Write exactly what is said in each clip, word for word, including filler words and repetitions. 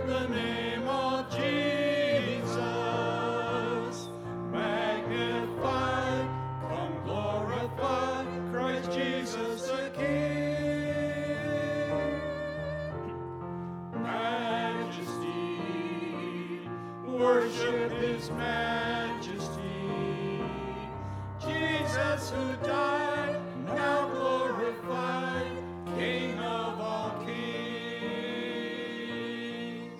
the name of Jesus. Magnify, come glorify Christ Jesus the King. Majesty, worship his majesty. Jesus who died, now glorified, King of all kings.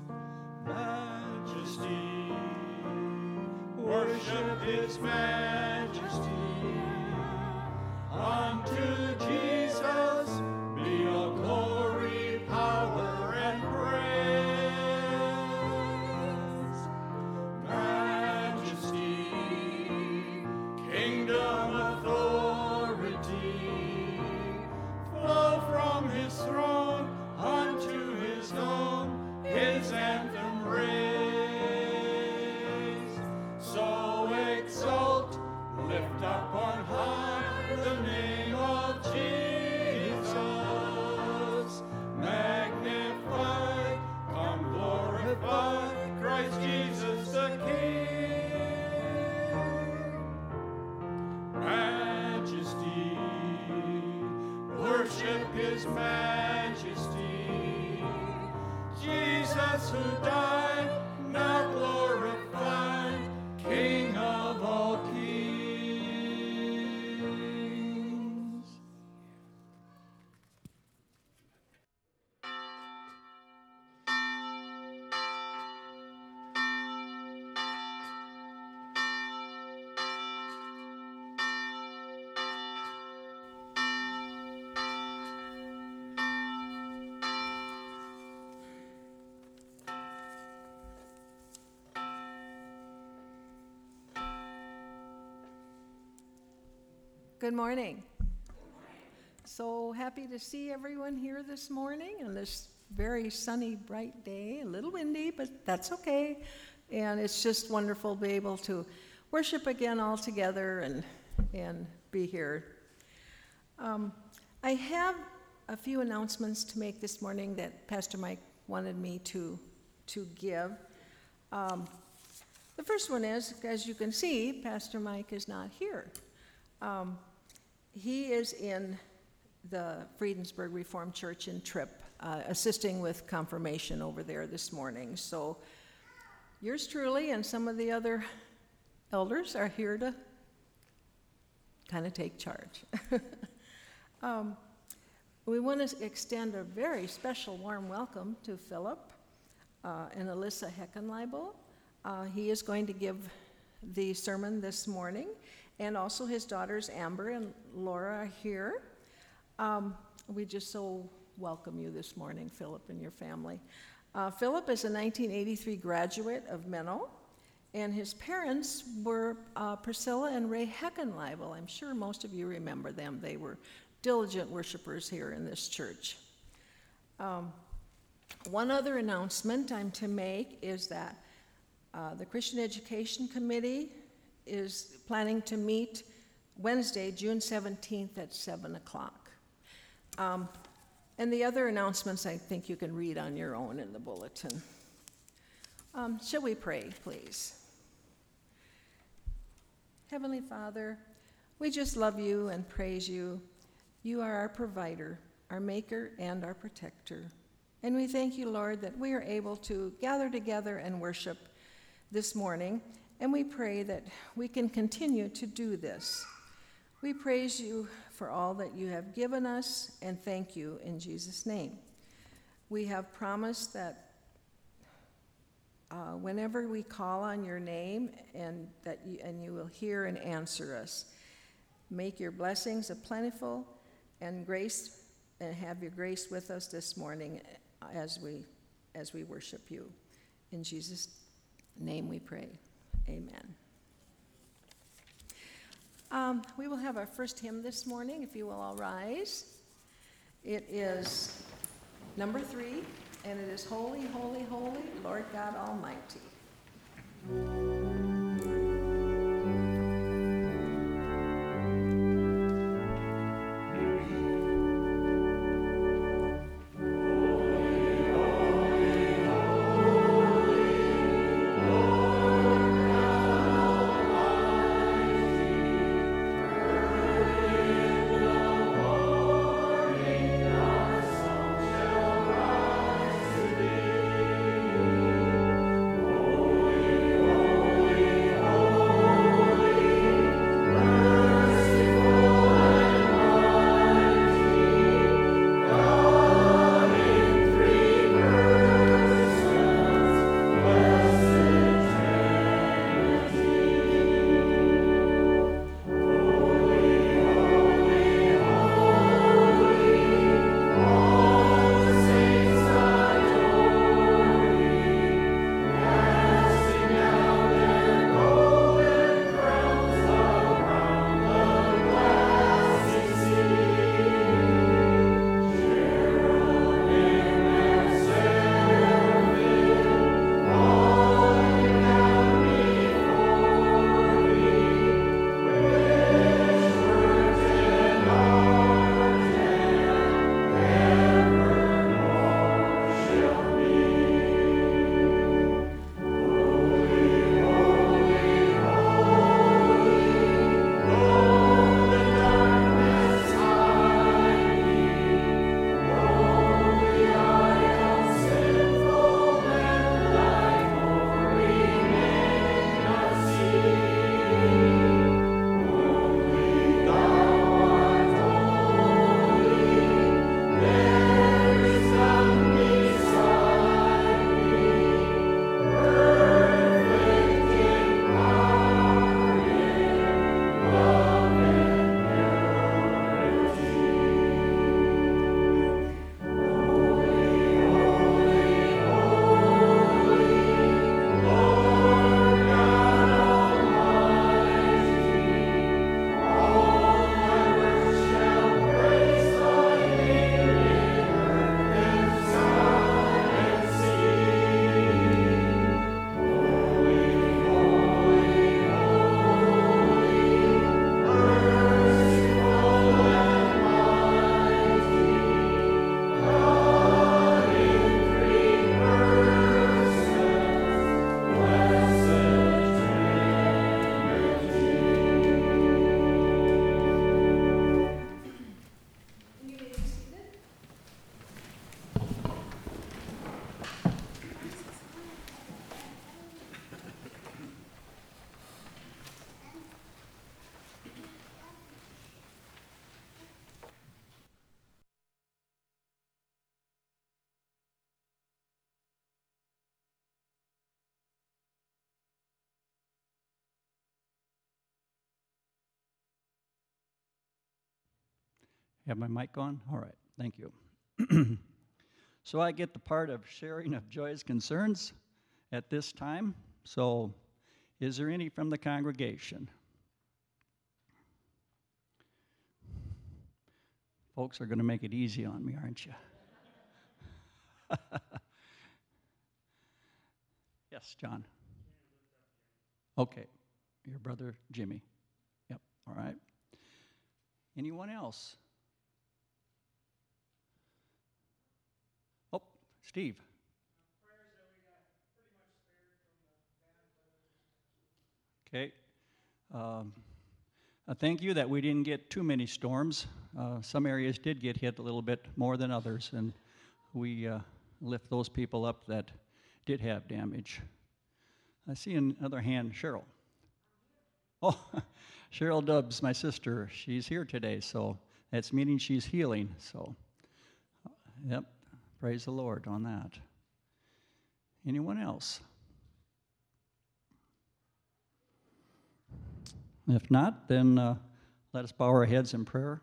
Majesty, worship his majesty. Unto Jesus be all glory, power, and praise. Majesty, kingdom, authority, flow from his throne unto his own, his anthem raise. So exalt, lift up on high the name of Jesus. Magnify, come glorify Christ Jesus the King. Majesty, worship his majesty. Jesus who died, now glorified, King of all kings. Good morning. So happy to see everyone here this morning on this very sunny, bright day. A little windy, but that's okay. And it's just wonderful to be able to worship again all together and, and be here. Um, I have a few announcements to make this morning that Pastor Mike wanted me to, to give. Um, the first one is, as you can see, Pastor Mike is not here. Um, he is in the Friedensburg Reformed Church in Tripp, uh, assisting with confirmation over there this morning. So yours truly and some of the other elders are here to kind of take charge. um, we want to extend a very special warm welcome to Philip uh, and Alyssa Heckenleibel. Uh, he is going to give the sermon this morning. And also his daughters Amber and Laura are here. Um, we just so welcome you this morning, Philip and your family. Uh, Philip is a nineteen eighty-three graduate of Menno, and his parents were uh, Priscilla and Ray Heckenleibel. I'm sure most of you remember them. They were diligent worshipers here in this church. Um, one other announcement I'm to make is that uh, the Christian Education Committee is planning to meet Wednesday, June seventeenth at seven o'clock. Um, and the other announcements I think you can read on your own in the bulletin. Um, shall we pray, please? Heavenly Father, we just love you and praise you. You are our provider, our maker, and our protector. And we thank you, Lord, that we are able to gather together and worship this morning. And we pray that we can continue to do this. We praise you for all that you have given us, and thank you in Jesus' name. We have promised that uh, whenever we call on your name, and that you, and you will hear and answer us. Make your blessings a plentiful and grace, and have your grace with us this morning as we as we worship you. In Jesus' name we pray. Amen. Um, we will have our first hymn this morning, if you will all rise. It is number three, and it is Holy, Holy, Holy, Lord God Almighty. Holy, holy, holy. Have my mic on? All right, thank you. So I get the part of sharing of joy's concerns at this time. So is there any from the congregation? Folks are going to make it easy on me, aren't you? Yes, John. Okay, your brother Jimmy. Yep, all right. Anyone else? Oh, Steve. Okay. Um, uh, thank you that we didn't get too many storms. Uh, some areas did get hit a little bit more than others, and we uh, lift those people up that did have damage. I see another hand, Cheryl. Oh, Cheryl Dubs, my sister, she's here today, so that's meaning she's healing. So, uh, yep, praise the Lord on that. Anyone else? If not, then uh, let us bow our heads in prayer.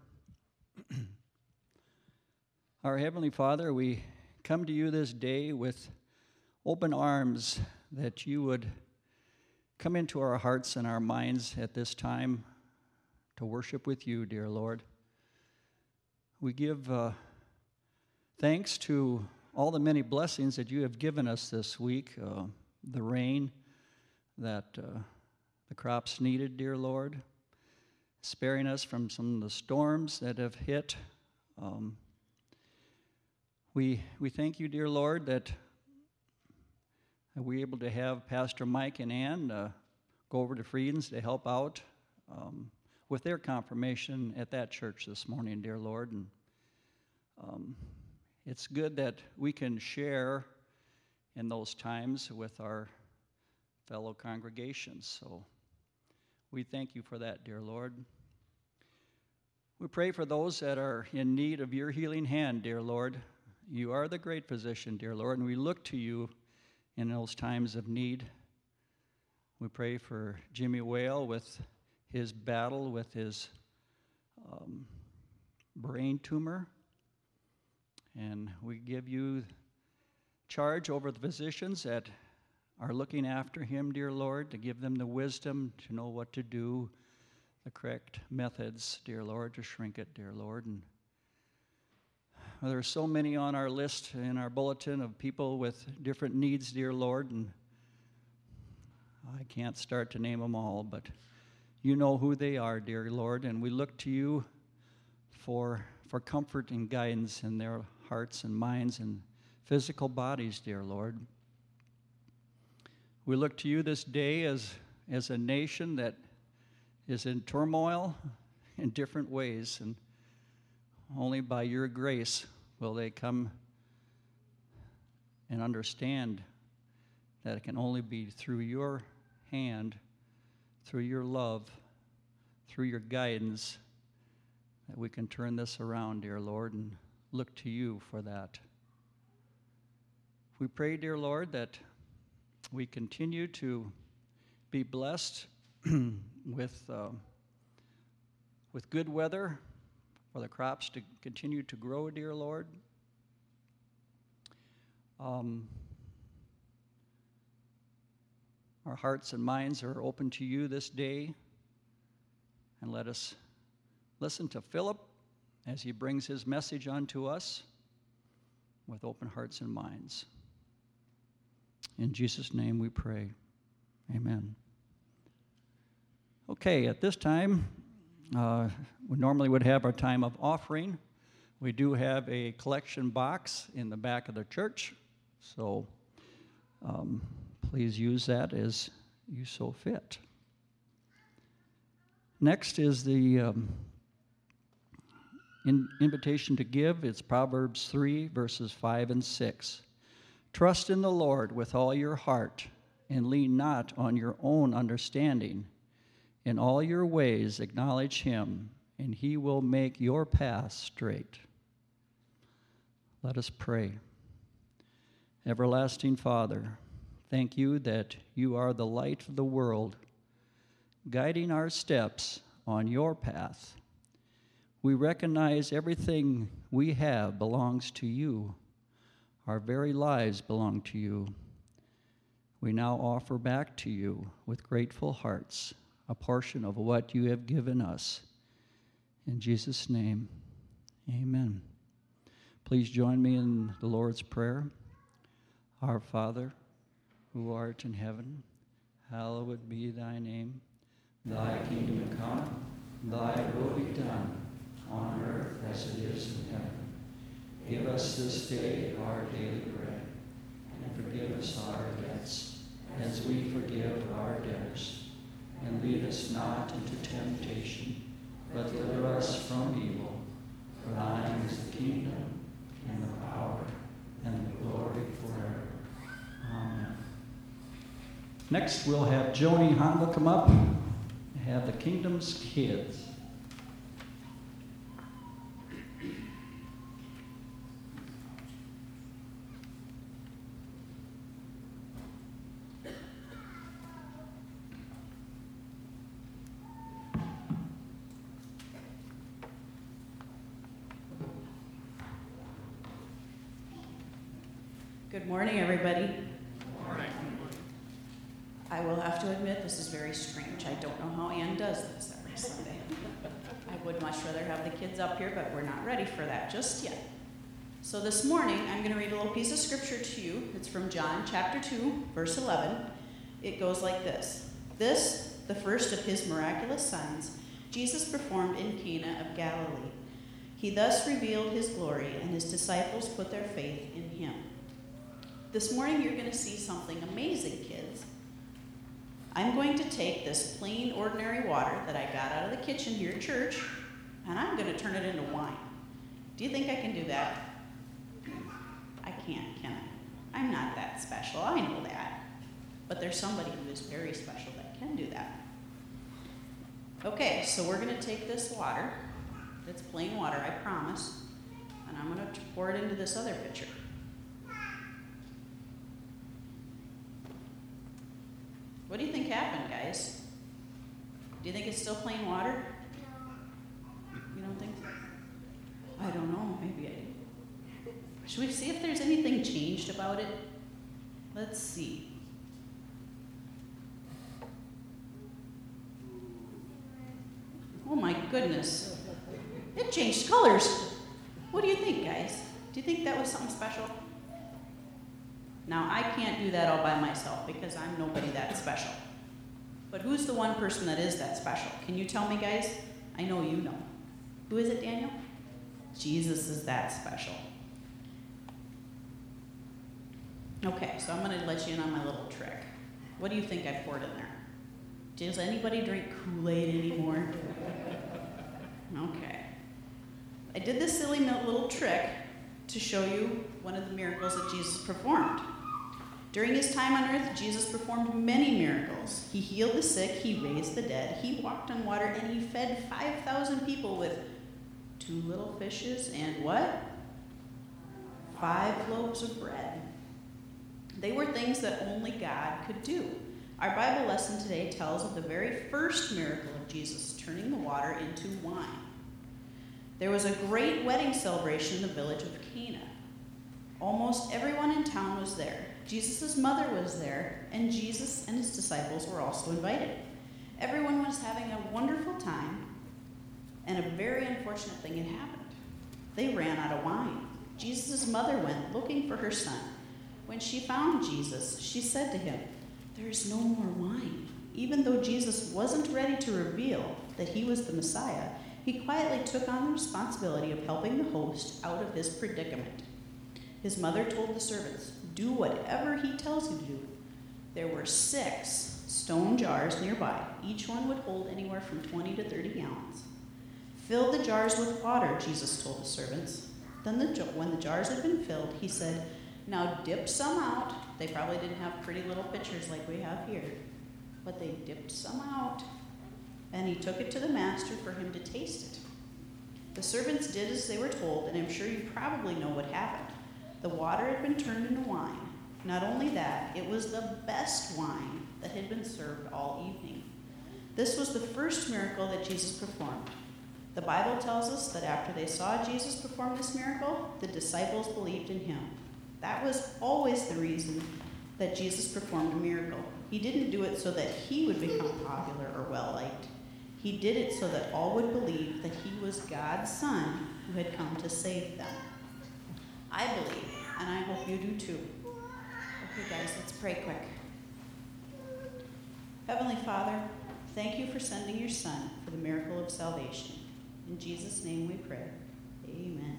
Our Heavenly Father, we come to you this day with open arms that you would come into our hearts and our minds at this time to worship with you, dear Lord. We give uh, thanks to all the many blessings that you have given us this week, uh, the rain that uh, the crops needed, dear Lord, sparing us from some of the storms that have hit. Um, we we thank you, dear Lord, that we're able to have Pastor Mike and Ann uh, go over to Friedens to help out um, with their confirmation at that church this morning, dear Lord. And um, it's good that we can share in those times with our fellow congregations. So we thank you for that, dear Lord. We pray for those that are in need of your healing hand, dear Lord. You are the great physician, dear Lord, and we look to you in those times of need. We pray for Jimmy Whale with his battle with his um, brain tumor. And we give you charge over the physicians that are looking after him, dear Lord, to give them the wisdom to know what to do, the correct methods, dear Lord, to shrink it, dear Lord. And there are so many on our list in our bulletin of people with different needs, dear Lord, and I can't start to name them all, but you know who they are, dear Lord, and we look to you for, for comfort and guidance in their hearts and minds and physical bodies, dear Lord. We look to you this day as, as a nation that is in turmoil in different ways, and only by your grace will they come and understand that it can only be through your hand, through your love, through your guidance, that we can turn this around, dear Lord, and look to you for that. We pray, dear Lord, that we continue to be blessed with uh, with good weather for the crops to continue to grow, dear Lord. Um, our hearts and minds are open to you this day, and let us listen to Philip as he brings his message unto us with open hearts and minds. In Jesus' name we pray. Amen. Okay, at this time, uh, we normally would have our time of offering. We do have a collection box in the back of the church, so um, please use that as you so fit. Next is the um, in, invitation to give. It's Proverbs three, verses five and six. Trust in the Lord with all your heart, and lean not on your own understanding. In all your ways acknowledge him, and he will make your path straight. Let us pray. Everlasting Father, thank you that you are the light of the world, guiding our steps on your path. We recognize everything we have belongs to you. Our very lives belong to you. We now offer back to you with grateful hearts a portion of what you have given us. In Jesus' name, amen. Please join me in the Lord's Prayer. Our Father, who art in heaven, hallowed be thy name. Thy kingdom come, thy will be done, on earth as it is in heaven. Give us this day our daily bread, and forgive us our debts, as we forgive our debtors. And lead us not into temptation, but deliver us from evil. For thine is the kingdom, and the power, and the glory forever. Amen. Next, we'll have Joni Honda come up and have the Kingdom's Kids. Good morning, everybody. Good morning. I will have to admit, this is very strange. I don't know how Ann does this every Sunday. I would much rather have the kids up here, but we're not ready for that just yet. So this morning, I'm going to read a little piece of scripture to you. It's from John chapter two, verse eleven. It goes like this. This, the first of his miraculous signs, Jesus performed in Cana of Galilee. He thus revealed his glory, and his disciples put their faith in him. This morning, you're going to see something amazing, kids. I'm going to take this plain, ordinary water that I got out of the kitchen here at church, and I'm going to turn it into wine. Do you think I can do that? I can't, can I? I'm not that special. I know that. But there's somebody who is very special that can do that. Okay, so we're going to take this water. It's plain water, I promise. And I'm going to pour it into this other pitcher. What do you think happened, guys? Do you think it's still plain water? No. You don't think so? I don't know. Maybe I do. Should we see if there's anything changed about it? Let's see. Oh my goodness. It changed colors. What do you think, guys? Do you think that was something special? Now, I can't do that all by myself because I'm nobody that special. But who's the one person that is that special? Can you tell me, guys? I know you know. Who is it, Daniel? Jesus is that special. Okay, so I'm going to let you in on my little trick. What do you think I poured in there? Does anybody drink Kool-Aid anymore? Okay. I did this silly little trick to show you one of the miracles that Jesus performed. During his time on earth, Jesus performed many miracles. He healed the sick, he raised the dead, he walked on water, and he fed five thousand people with two little fishes and what? Five loaves of bread. They were things that only God could do. Our Bible lesson today tells of the very first miracle of Jesus, turning the water into wine. There was a great wedding celebration in the village of Cana. Almost everyone in town was there. Jesus' mother was there, and Jesus and his disciples were also invited. Everyone was having a wonderful time, and a very unfortunate thing had happened. They ran out of wine. Jesus' mother went looking for her son. When she found Jesus, she said to him, "There is no more wine." Even though Jesus wasn't ready to reveal that he was the Messiah, he quietly took on the responsibility of helping the host out of his predicament. His mother told the servants, "Do whatever he tells you to do." There were six stone jars nearby. Each one would hold anywhere from twenty to thirty gallons. "Fill the jars with water," Jesus told the servants. Then the, when the jars had been filled, he said, "Now dip some out." They probably didn't have pretty little pitchers like we have here, but they dipped some out. And he took it to the master for him to taste it. The servants did as they were told, and I'm sure you probably know what happened. The water had been turned into wine. Not only that, it was the best wine that had been served all evening. This was the first miracle that Jesus performed. The Bible tells us that after they saw Jesus perform this miracle, the disciples believed in him. That was always the reason that Jesus performed a miracle. He didn't do it so that he would become popular or well-liked. He did it so that all would believe that he was God's Son who had come to save them. I believe, and I hope you do too. Okay, guys, let's pray quick. Heavenly Father, thank you for sending your Son for the miracle of salvation. In Jesus' name we pray. Amen.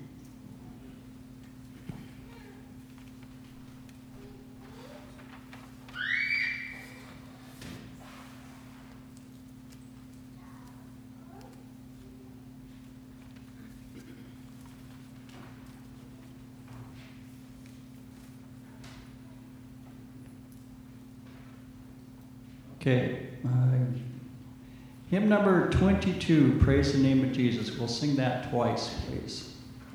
Okay, uh, hymn number twenty-two, Praise the Name of Jesus. We'll sing that twice, please.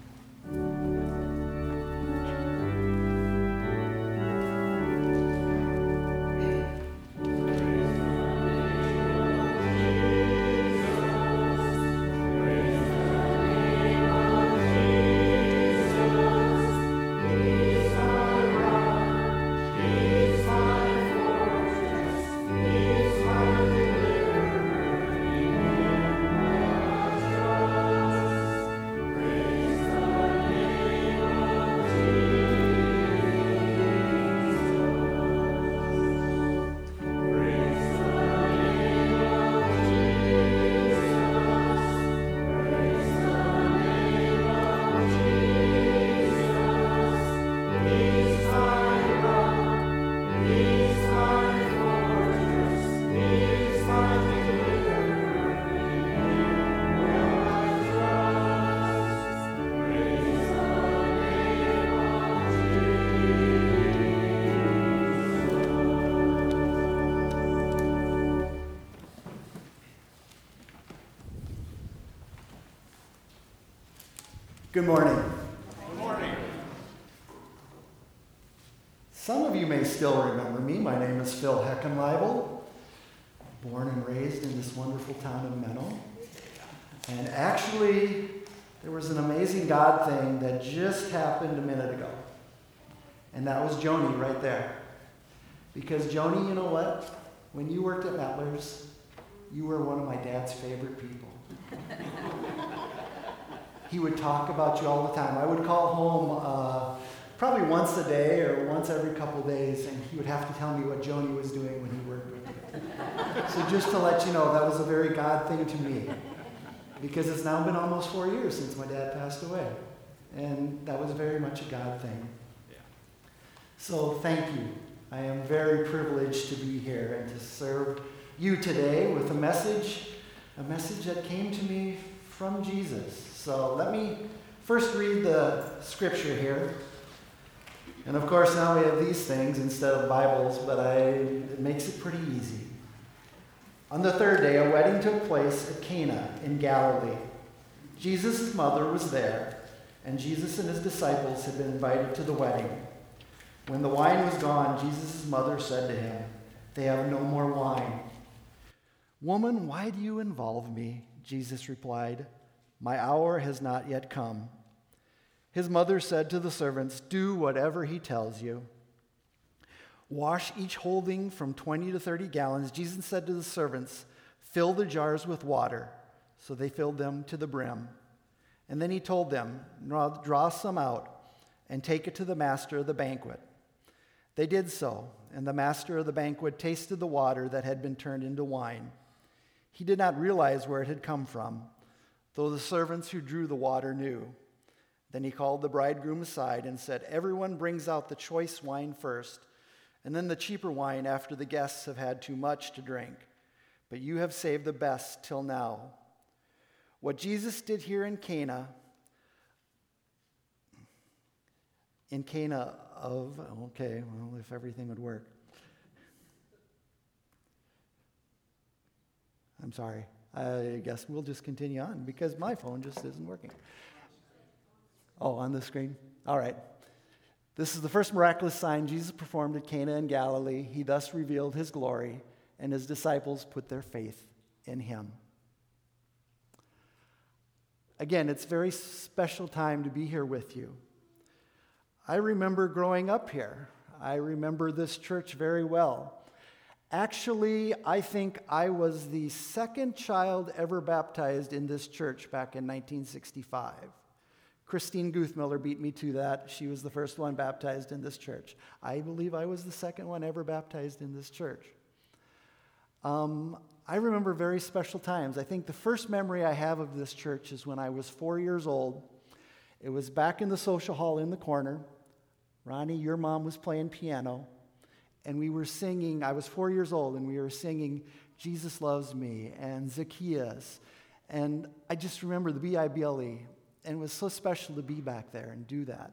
Good morning. Good morning. Some of you may still remember me. My name is Phil Heckenleibel, born and raised in this wonderful town of Menno. And actually, there was an amazing God thing that just happened a minute ago. And that was Joni right there. Because Joni, you know what? When you worked at Mettler's, you were one of my dad's favorite people. He would talk about you all the time. I would call home uh, probably once a day or once every couple days, and he would have to tell me what Joni was doing when he worked with me. So just to let you know, that was a very God thing to me, because it's now been almost four years since my dad passed away, and that was very much a God thing. Yeah. So thank you. I am very privileged to be here and to serve you today with a message, a message that came to me from Jesus. So let me first read the scripture here. And of course, now we have these things instead of Bibles, but I, it makes it pretty easy. On the third day, a wedding took place at Cana in Galilee. Jesus' mother was there, and Jesus and his disciples had been invited to the wedding. When the wine was gone, Jesus' mother said to him, "They have no more wine." "Woman, why do you involve me?" Jesus replied, "My hour has not yet come." His mother said to the servants, "Do whatever he tells you." Wash each holding from twenty to thirty gallons. Jesus said to the servants, "Fill the jars with water." So they filled them to the brim. And then he told them, "Draw some out and take it to the master of the banquet." They did so, and the master of the banquet tasted the water that had been turned into wine. He did not realize where it had come from, though the servants who drew the water knew. Then he called the bridegroom aside and said, "Everyone brings out the choice wine first, and then the cheaper wine after the guests have had too much to drink. But you have saved the best till now." What Jesus did here in Cana, in Cana of, okay, well, if everything would work. I'm sorry. I guess we'll just continue on because my phone just isn't working. Oh, on the screen? All right. This is the first miraculous sign Jesus performed at Cana in Galilee. He thus revealed his glory, and his disciples put their faith in him. again, it's a very special time to be here with you. I remember growing up here. I remember this church very well. Actually, I think I was the second child ever baptized in this church back in nineteen sixty-five. Christine Guthmiller beat me to that. She was the first one baptized in this church. I believe I was the second one ever baptized in this church. Um, I remember very special times. I think the first memory I have of this church is when I was four years old. It was back in the social hall in the corner. Ronnie, your mom was playing piano. And we were singing, I was four years old, and we were singing Jesus Loves Me and Zacchaeus. And I just remember the B I B L E. And it was so special to be back there and do that.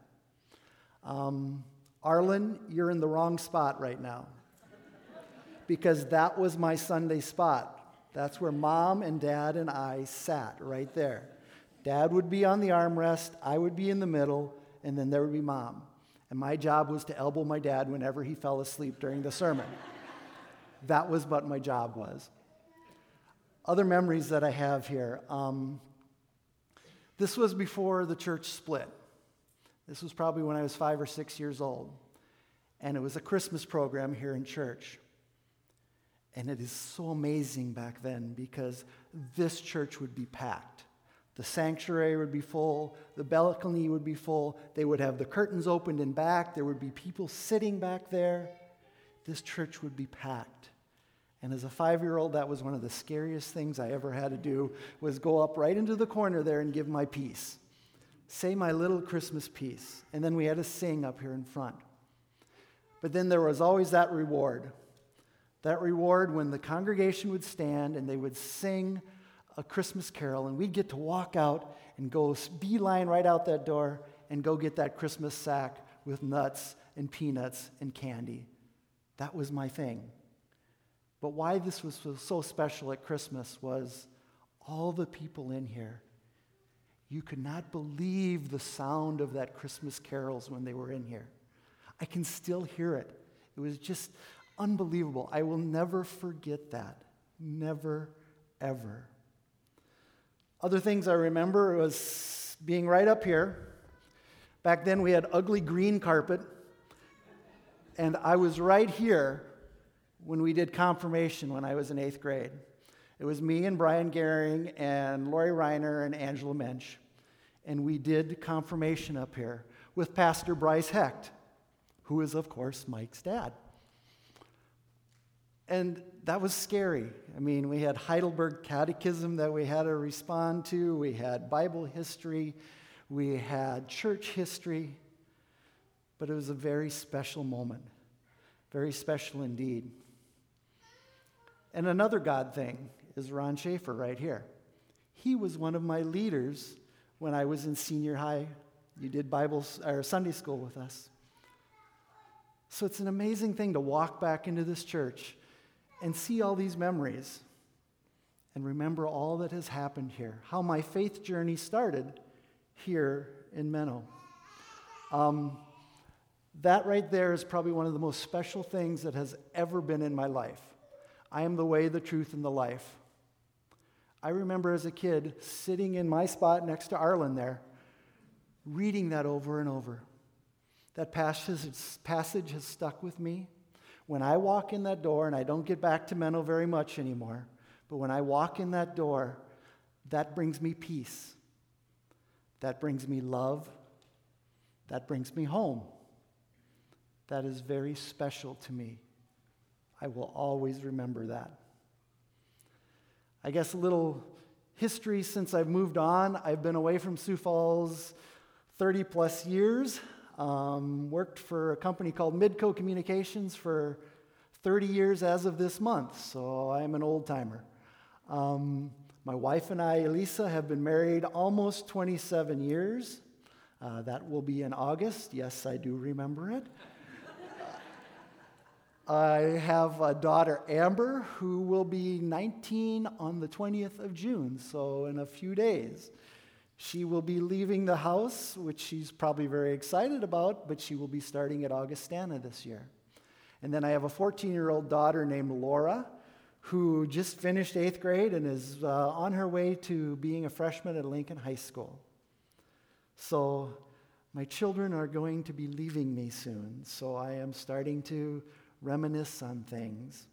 Um, Arlen, you're in the wrong spot right now. Because that was my Sunday spot. That's where Mom and Dad and I sat, right there. Dad would be on the armrest, I would be in the middle, and then there would be Mom. And my job was to elbow my dad whenever he fell asleep during the sermon. That was what my job was. Other memories that I have here. Um, this was before the church split. This was probably when I was five or six years old. And it was a Christmas program here in church. And it is so amazing back then because this church would be packed. The sanctuary would be full. The balcony would be full. They would have the curtains opened in back. There would be people sitting back there. This church would be packed. And as a five-year-old, that was one of the scariest things I ever had to do, was go up right into the corner there and give my piece. Say my little Christmas piece. And then we had to sing up here in front. But then there was always that reward. That reward when the congregation would stand and they would sing a Christmas carol, and we'd get to walk out and go beeline right out that door and go get that Christmas sack with nuts and peanuts and candy. That was my thing. But why this was so special at Christmas was all the people in here. You could not believe the sound of that Christmas carols when they were in here. I can still hear it. It was just unbelievable. I will never forget that. Never, ever. Other things I remember was being right up here. Back then we had ugly green carpet. And I was right here when we did confirmation when I was in eighth grade. It was me and Brian Gehring and Lori Reiner and Angela Mensch. And we did confirmation up here with Pastor Bryce Hecht, who is, of course, Mike's dad. And that was scary. I mean, we had Heidelberg Catechism that we had to respond to. We had Bible history. We had church history. But it was a very special moment. Very special indeed. And another God thing is Ron Schaefer right here. He was one of my leaders when I was in senior high. You did Bible or Sunday school with us. So it's an amazing thing to walk back into this church and see all these memories and remember all that has happened here, how my faith journey started here in Menno. Um, that right there is probably one of the most special things that has ever been in my life. I am the way, the truth, and the life. I remember as a kid sitting in my spot next to Arlen there, reading that over and over. That passage, passage has stuck with me. When I walk in that door, and I don't get back to Menno very much anymore, but when I walk in that door, that brings me peace. That brings me love. That brings me home. That is very special to me. I will always remember that. I guess a little history since I've moved on. I've been away from Sioux Falls thirty plus years. Um, worked for a company called Midco Communications for thirty years as of this month, so I'm an old-timer. Um, my wife and I, Elisa, have been married almost twenty-seven years. Uh, that will be in August. Yes, I do remember it. I have a daughter, Amber, who will be nineteen on the twentieth of June, so in a few days. She will be leaving the house, which she's probably very excited about, but she will be starting at Augustana this year. And then I have a fourteen-year-old daughter named Laura, who just finished eighth grade and is uh, on her way to being a freshman at Lincoln High School. So my children are going to be leaving me soon, so I am starting to reminisce on things.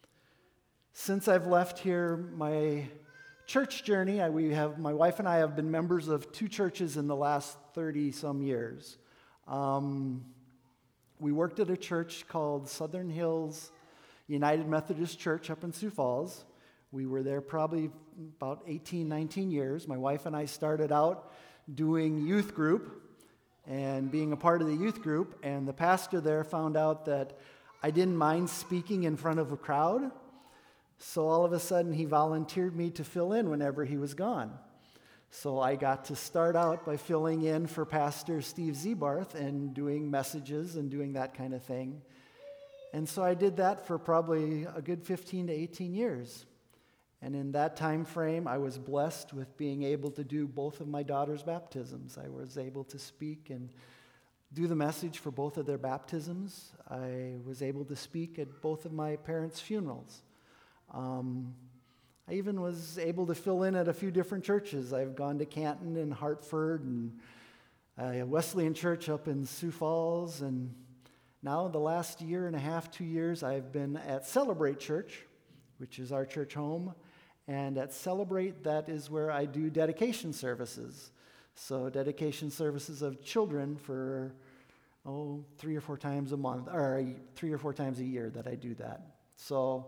Since I've left here, my church journey, I, we have, my wife and I have been members of two churches in the last thirty-some years. Um, we worked at a church called Southern Hills United Methodist Church up in Sioux Falls. We were there probably about eighteen, nineteen years. My wife and I started out doing youth group and being a part of the youth group, and the pastor there found out that I didn't mind speaking in front of a crowd, so all of a sudden he volunteered me to fill in whenever he was gone. So I got to start out by filling in for Pastor Steve Zebarth and doing messages and doing that kind of thing. And so I did that for probably a good fifteen to eighteen years. And in that time frame, I was blessed with being able to do both of my daughters' baptisms. I was able to speak and do the message for both of their baptisms. I was able to speak at both of my parents' funerals. Um, I even was able to fill in at a few different churches. I've gone to Canton and Hartford and uh, Wesleyan Church up in Sioux Falls, and now the last year and a half, two years, I've been at Celebrate Church, which is our church home, and at Celebrate, that is where I do dedication services. So dedication services of children for, oh, three or four times a month, or three or four times a year that I do that. So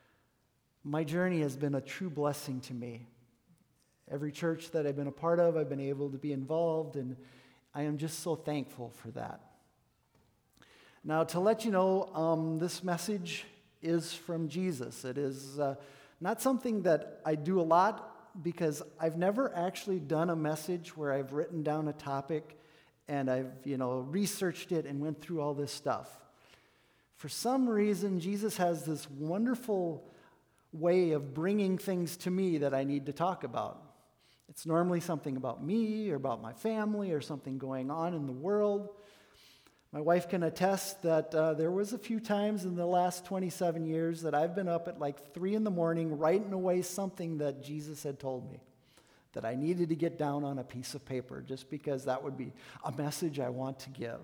my journey has been a true blessing to me. Every church that I've been a part of, I've been able to be involved, and I am just so thankful for that. Now, to let you know, um, this message is from Jesus. It is uh, not something that I do a lot, because I've never actually done a message where I've written down a topic and I've, you know, researched it and went through all this stuff. For some reason, Jesus has this wonderful way of bringing things to me that I need to talk about. It's normally something about me or about my family or something going on in the world. My wife can attest that uh, there was a few times in the last twenty-seven years that I've been up at like three in the morning writing away something that Jesus had told me that I needed to get down on a piece of paper, just because that would be a message I want to give.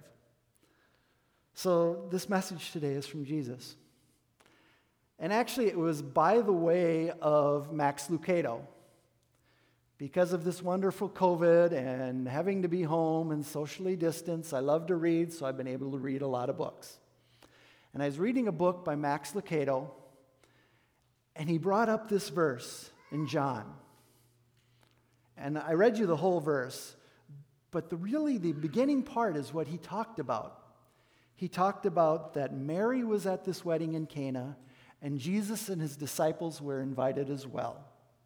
So this message today is from Jesus. And actually it was by the way of Max Lucado. Because of this wonderful COVID and having to be home and socially distanced, I love to read, so I've been able to read a lot of books. And I was reading a book by Max Lucado, and he brought up this verse in John. And I read you the whole verse, but the really the beginning part is what he talked about. He talked about that Mary was at this wedding in Cana, and Jesus and his disciples were invited as well.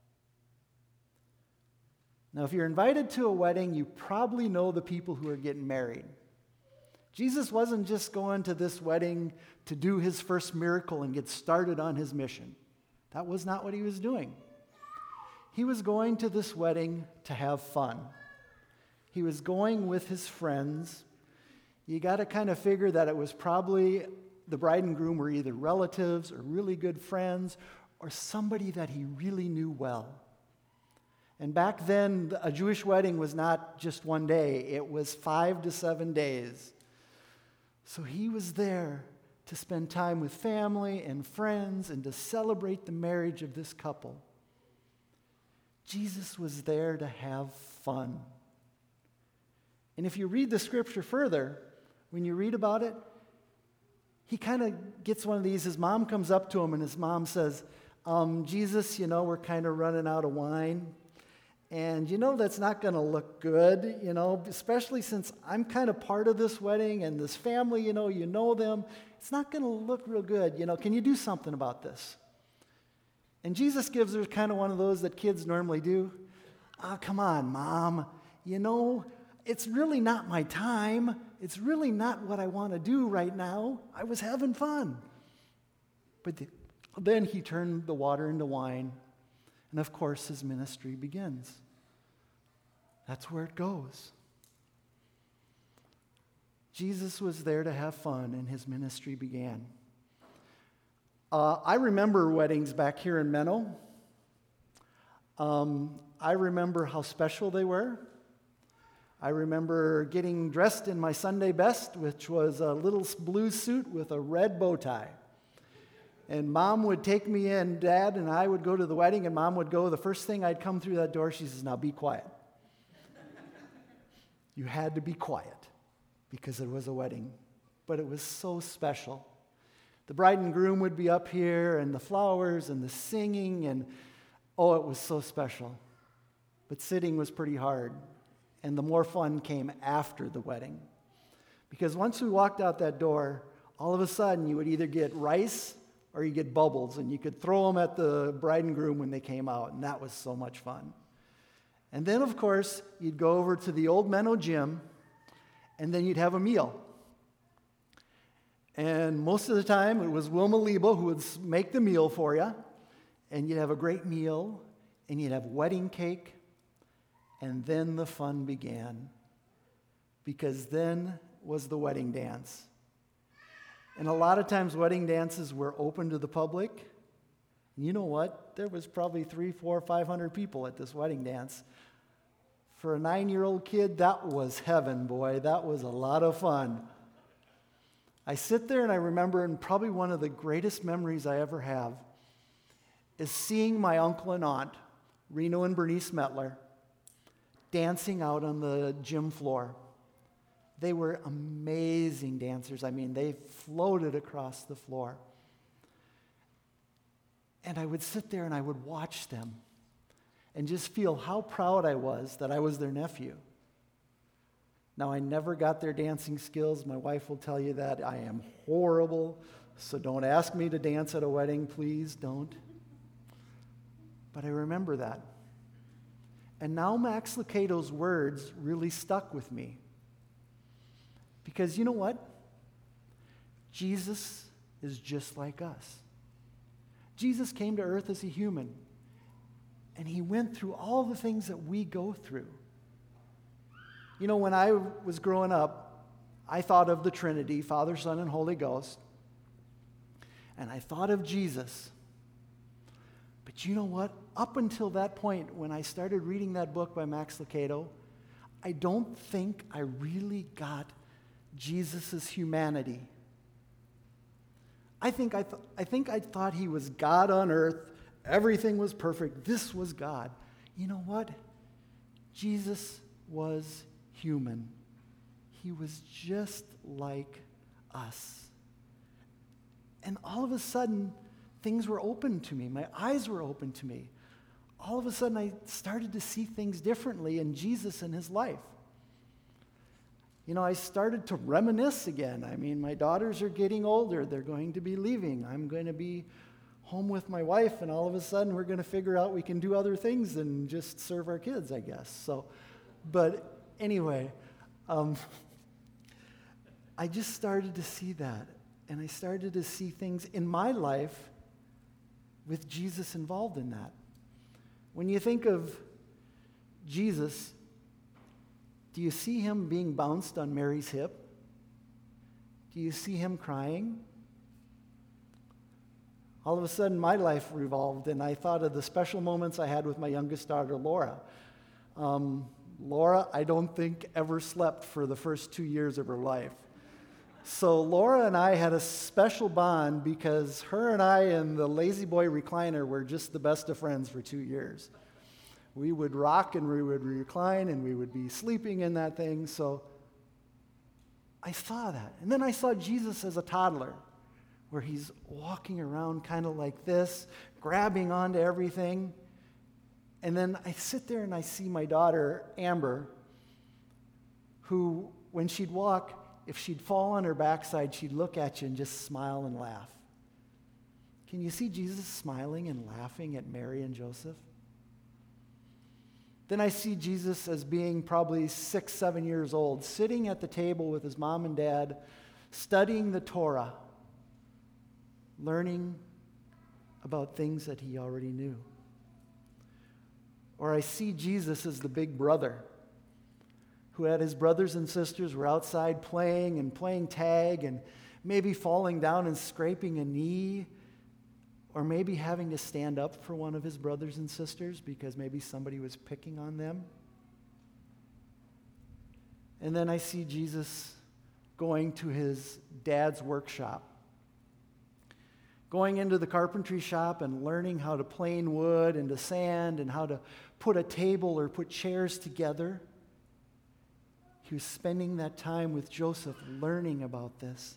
Now, if you're invited to a wedding, you probably know the people who are getting married. Jesus wasn't just going to this wedding to do his first miracle and get started on his mission. That was not what he was doing. He was going to this wedding to have fun. He was going with his friends. You got to kind of figure that it was probably the bride and groom were either relatives or really good friends or somebody that he really knew well. And back then, a Jewish wedding was not just one day. It was five to seven days. So he was there to spend time with family and friends and to celebrate the marriage of this couple. Jesus was there to have fun. And if you read the scripture further, when you read about it, he kind of gets one of these. His mom comes up to him and his mom says, um, Jesus, you know, we're kind of running out of wine. And you know that's not going to look good, you know, especially since I'm kind of part of this wedding and this family, you know, you know them. It's not going to look real good, you know. Can you do something about this? And Jesus gives her kind of one of those that kids normally do. Oh, come on, Mom. You know, it's really not my time. It's really not what I want to do right now. I was having fun. But the, then he turned the water into wine. And of course, his ministry begins. That's where it goes. Jesus was there to have fun, and his ministry began. Uh, I remember weddings back here in Menno. Um, I remember how special they were. I remember getting dressed in my Sunday best, which was a little blue suit with a red bow tie. And Mom would take me in, Dad and I would go to the wedding, and Mom would go, the first thing I'd come through that door, she says, now be quiet. You had to be quiet because it was a wedding, but it was so special. The bride and groom would be up here, and the flowers and the singing, and oh, it was so special. But sitting was pretty hard, and the more fun came after the wedding. Because once we walked out that door, all of a sudden you would either get rice or you get bubbles, and you could throw them at the bride and groom when they came out, and that was so much fun. And then, of course, you'd go over to the old Menno gym, and then you'd have a meal. And most of the time, it was Wilma Lebo who would make the meal for you, and you'd have a great meal, and you'd have wedding cake, and then the fun began, because then was the wedding dance. And a lot of times, wedding dances were open to the public. And you know what? There was probably three, four, five hundred people at this wedding dance. For a nine-year-old kid, that was heaven, boy. That was a lot of fun. I sit there and I remember, and probably one of the greatest memories I ever have is seeing my uncle and aunt, Reno and Bernice Metler, dancing out on the gym floor. They were amazing dancers. I mean, they floated across the floor. And I would sit there and I would watch them and just feel how proud I was that I was their nephew. Now, I never got their dancing skills. My wife will tell you that. I am horrible, so don't ask me to dance at a wedding. Please don't. But I remember that. And now Max Lucado's words really stuck with me. Because you know what? Jesus is just like us. Jesus came to earth as a human, and he went through all the things that we go through. You know, when I was growing up, I thought of the Trinity, Father, Son, and Holy Ghost, and I thought of Jesus. But you know what? Up until that point, when I started reading that book by Max Lucado, I don't think I really got Jesus' humanity. I think I, th- I think I thought he was God on earth. Everything was perfect. This was God. You know what? Jesus was human. He was just like us. And all of a sudden, things were open to me. My eyes were open to me. All of a sudden, I started to see things differently in Jesus and his life. You know, I started to reminisce again. I mean, my daughters are getting older. They're going to be leaving. I'm going to be home with my wife, and all of a sudden, we're going to figure out we can do other things than just serve our kids, I guess. So, but anyway, um, I just started to see that, and I started to see things in my life with Jesus involved in that. When you think of Jesus, do you see him being bounced on Mary's hip? Do you see him crying? All of a sudden, my life revolved, and I thought of the special moments I had with my youngest daughter, Laura. Um, Laura, I don't think, ever slept for the first two years of her life. So Laura and I had a special bond because her and I and the Lazy Boy recliner were just the best of friends for two years. We would rock and we would recline and we would be sleeping in that thing. So I saw that. And then I saw Jesus as a toddler, where he's walking around kind of like this, grabbing onto everything. And then I sit there and I see my daughter, Amber, who, when she'd walk, if she'd fall on her backside, she'd look at you and just smile and laugh. Can you see Jesus smiling and laughing at Mary and Joseph? Then I see Jesus as being probably six, seven years old, sitting at the table with his mom and dad, studying the Torah, learning about things that he already knew. Or I see Jesus as the big brother who had his brothers and sisters were outside playing and playing tag and maybe falling down and scraping a knee. or maybe having to stand up for one of his brothers and sisters because maybe somebody was picking on them. And then I see Jesus going to his dad's workshop, going into the carpentry shop and learning how to plane wood into sand and how to put a table or put chairs together. He was spending that time with Joseph learning about this.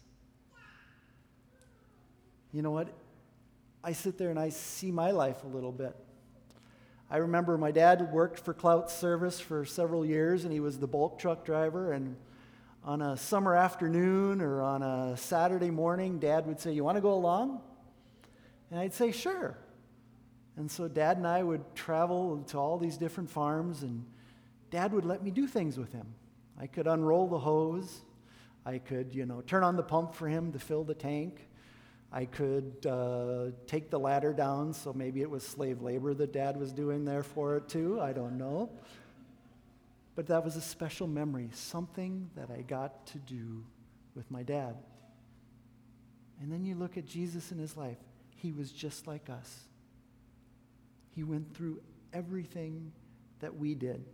You know what? I sit there and I see my life a little bit. I remember my dad worked for Clout Service for several years, and he was the bulk truck driver. And on a summer afternoon or on a Saturday morning, Dad would say, "You want to go along?" And I'd say, "Sure." And so Dad and I would travel to all these different farms, and Dad would let me do things with him. I could unroll the hose. I could, you know, turn on the pump for him to fill the tank. I could uh, take the ladder down, so maybe it was slave labor that Dad was doing there for it too. I don't know. But that was a special memory, something that I got to do with my dad. And then you look at Jesus in his life. He was just like us. He went through everything that we did.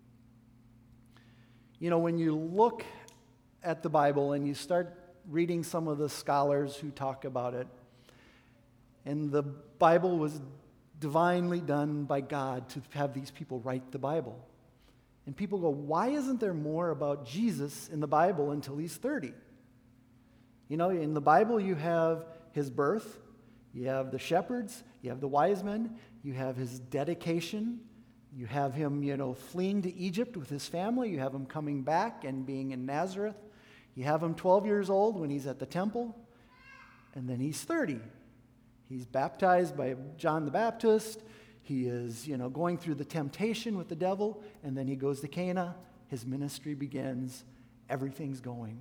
You know, when you look at the Bible and you start reading some of the scholars who talk about it, and the Bible was divinely done by God to have these people write the Bible. And people go, why isn't there more about Jesus in the Bible until he's thirty? You know, in the Bible you have his birth, you have the shepherds, you have the wise men, you have his dedication, you have him, you know, fleeing to Egypt with his family, you have him coming back and being in Nazareth, you have him twelve years old when he's at the temple, and then he's thirty. He's baptized by John the Baptist. He is, you know, going through the temptation with the devil, and then he goes to Cana. His ministry begins. Everything's going.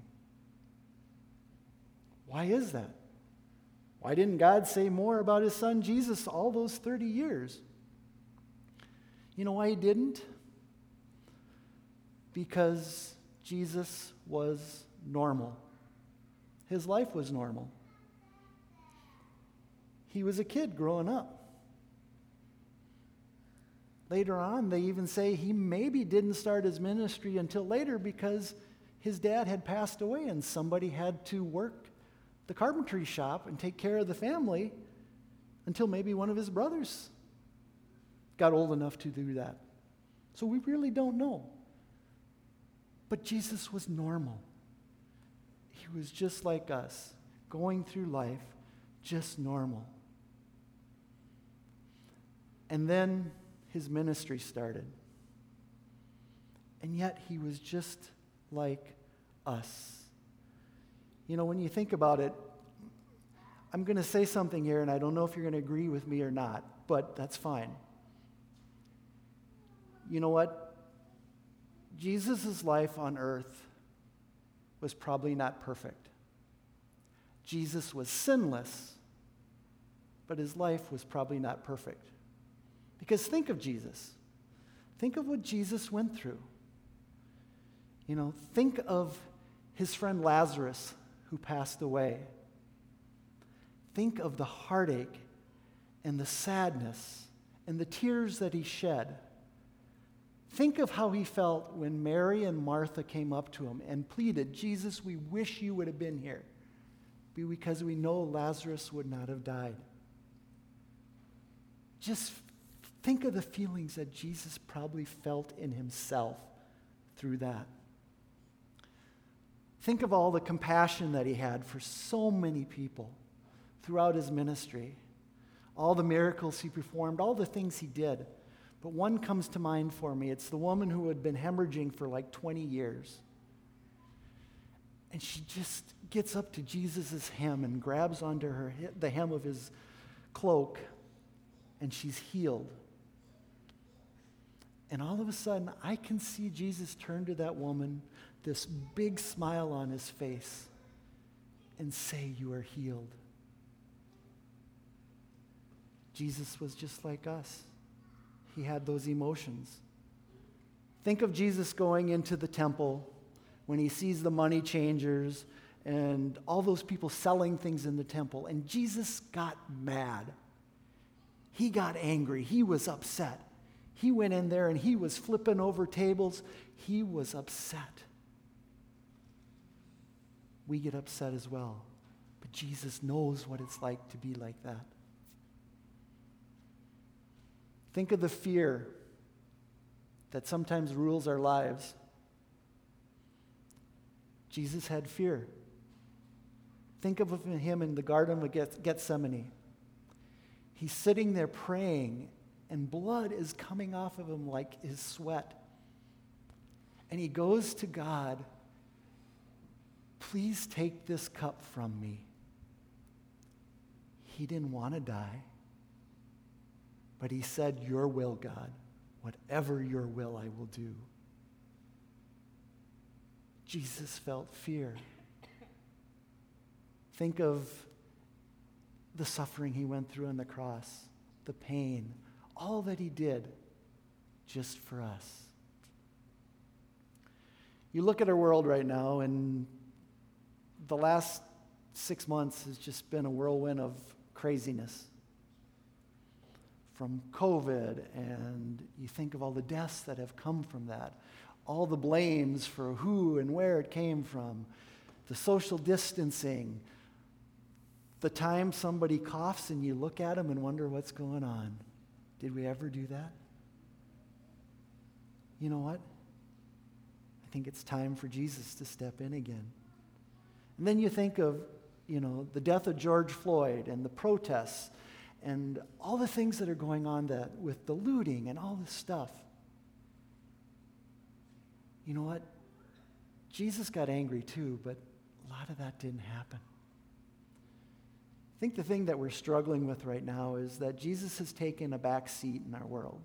Why is that? Why didn't God say more about his son Jesus all those thirty years? You know why he didn't? Because Jesus was normal. His life was normal. He was a kid growing up. Later on, they even say he maybe didn't start his ministry until later because his dad had passed away and somebody had to work the carpentry shop and take care of the family until maybe one of his brothers got old enough to do that. So we really don't know. But Jesus was normal. He was just like us, going through life, just normal. And then his ministry started. And yet he was just like us. You know, when you think about it, I'm going to say something here, and I don't know if you're going to agree with me or not, but that's fine. You know what? Jesus' life on earth was probably not perfect. Jesus was sinless, but his life was probably not perfect. Because think of Jesus. Think of what Jesus went through. You know, think of his friend Lazarus who passed away. Think of the heartache and the sadness and the tears that he shed. Think of how he felt when Mary and Martha came up to him and pleaded, "Jesus, we wish you would have been here, because we know Lazarus would not have died." Just think of the feelings that Jesus probably felt in himself through that. Think of all the compassion that he had for so many people throughout his ministry, all the miracles he performed, all the things he did. But one comes to mind for me. It's the woman who had been hemorrhaging for like twenty years. And she just gets up to Jesus' hem and grabs onto her the hem of his cloak, and she's healed. And all of a sudden, I can see Jesus turn to that woman, this big smile on his face, and say, "You are healed." Jesus was just like us. He had those emotions. Think of Jesus going into the temple when he sees the money changers and all those people selling things in the temple, and Jesus got mad. He got angry. He was upset. He went in there and he was flipping over tables. He was upset. We get upset as well. But Jesus knows what it's like to be like that. Think of the fear that sometimes rules our lives. Jesus had fear. Think of him in the Garden of Gethsemane. He's sitting there praying, and blood is coming off of him like his sweat. And he goes to God, please take this cup from me. He didn't want to die, but he said, your will, God, whatever your will I will do. Jesus felt fear. Think of the suffering he went through on the cross, the pain, all that he did just for us. You look at our world right now, and the last six months has just been a whirlwind of craziness. From COVID, and you think of all the deaths that have come from that, all the blames for who and where it came from, the social distancing, the time somebody coughs and you look at them and wonder what's going on. Did we ever do that? You know what? I think it's time for Jesus to step in again. And then you think of, you know, the death of George Floyd and the protests and all the things that are going on that with the looting and all this stuff. You know what? Jesus got angry too, but a lot of that didn't happen. I think the thing that we're struggling with right now is that Jesus has taken a back seat in our world.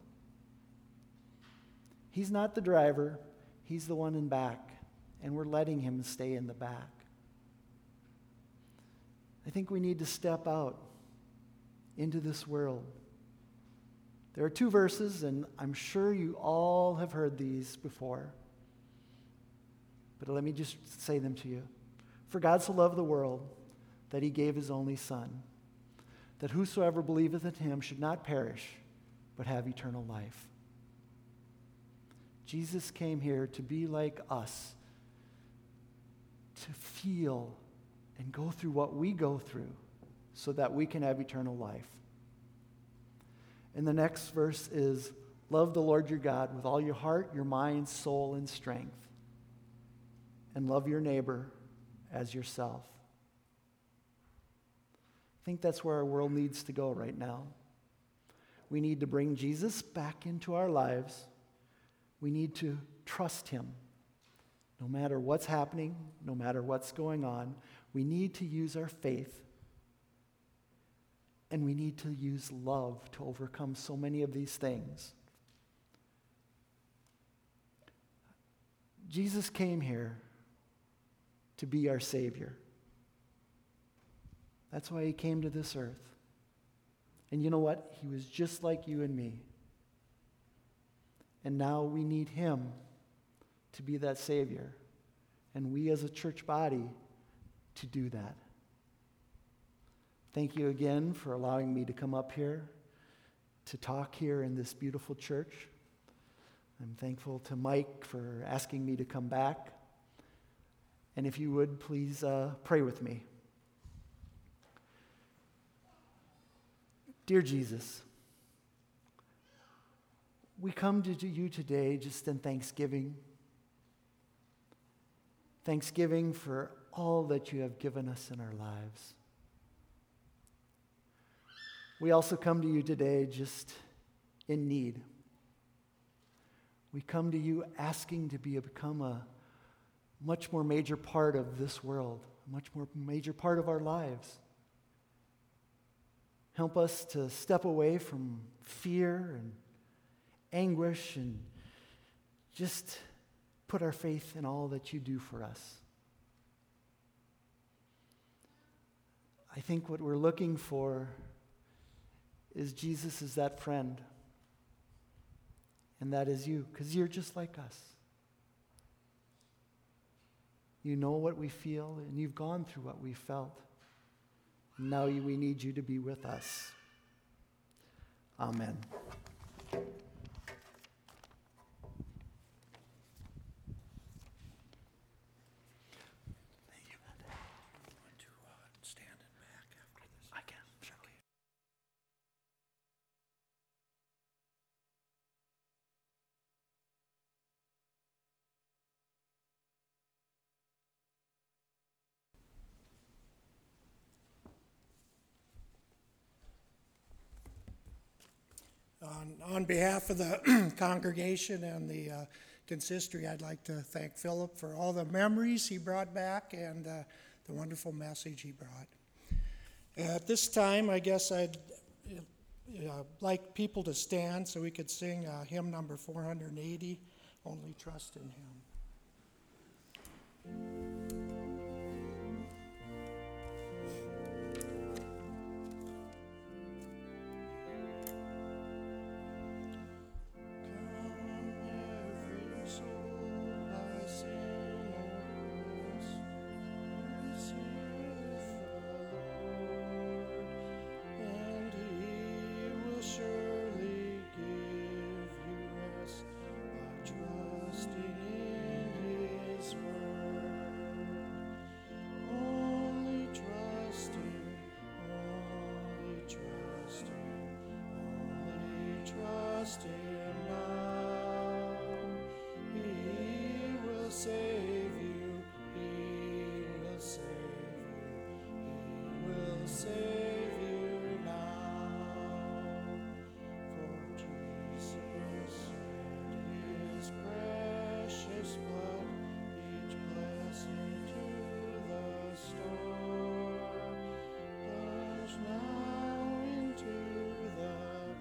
He's not the driver, he's the one in back, and we're letting him stay in the back. I think we need to step out into this world. There are two verses, and I'm sure you all have heard these before, but let me just say them to you. For God so loved the world that he gave his only Son, that whosoever believeth in him should not perish, but have eternal life. Jesus came here to be like us, to feel and go through what we go through so that we can have eternal life. And the next verse is, love the Lord your God with all your heart, your mind, soul, and strength, and love your neighbor as yourself. I think that's where our world needs to go right now. We need to bring Jesus back into our lives. We need to trust him. No matter what's happening, no matter what's going on, we need to use our faith, and we need to use love to overcome so many of these things. Jesus came here to be our Savior. That's why he came to this earth. And you know what? He was just like you and me. And now we need him to be that Savior. And we as a church body to do that. Thank you again for allowing me to come up here to talk here in this beautiful church. I'm thankful to Mike for asking me to come back. And if you would, please uh, pray with me. Dear Jesus, we come to you today just in thanksgiving. Thanksgiving for all that you have given us in our lives. We also come to you today just in need. We come to you asking to be become a much more major part of this world, a much more major part of our lives. Help us to step away from fear and anguish and just put our faith in all that you do for us. I think what we're looking for is Jesus is that friend. And that is you, because you're just like us. You know what we feel, and you've gone through what we felt. Now we need you to be with us. Amen. On, on behalf of the congregation and the uh, consistory, I'd like to thank Philip for all the memories he brought back and uh, the wonderful message he brought. At this time, I guess I'd uh, like people to stand so we could sing uh, hymn number four hundred eighty, Only Trust in Him. Trust Him now. He will save you. He will save you. He will save you now. For Jesus shed His precious blood, each blessing to the storm. Plunge now into the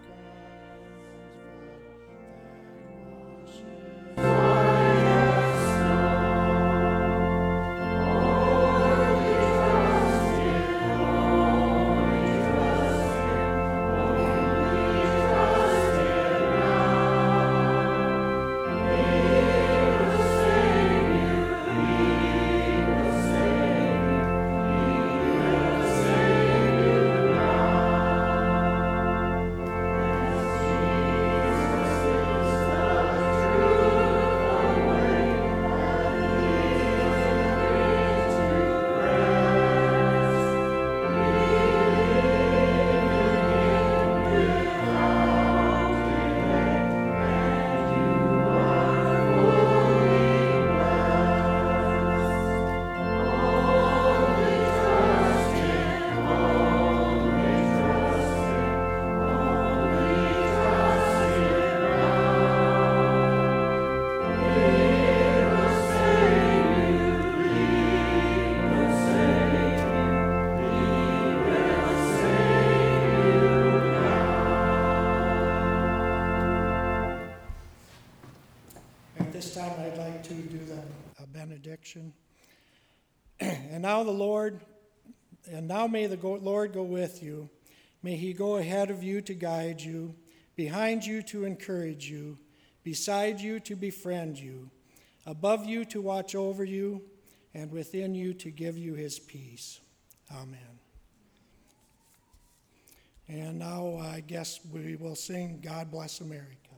benediction. And now the Lord, and now may the Lord go with you. May He go ahead of you to guide you, behind you to encourage you, beside you to befriend you, above you to watch over you, and within you to give you His peace. Amen. And now I guess we will sing God Bless America.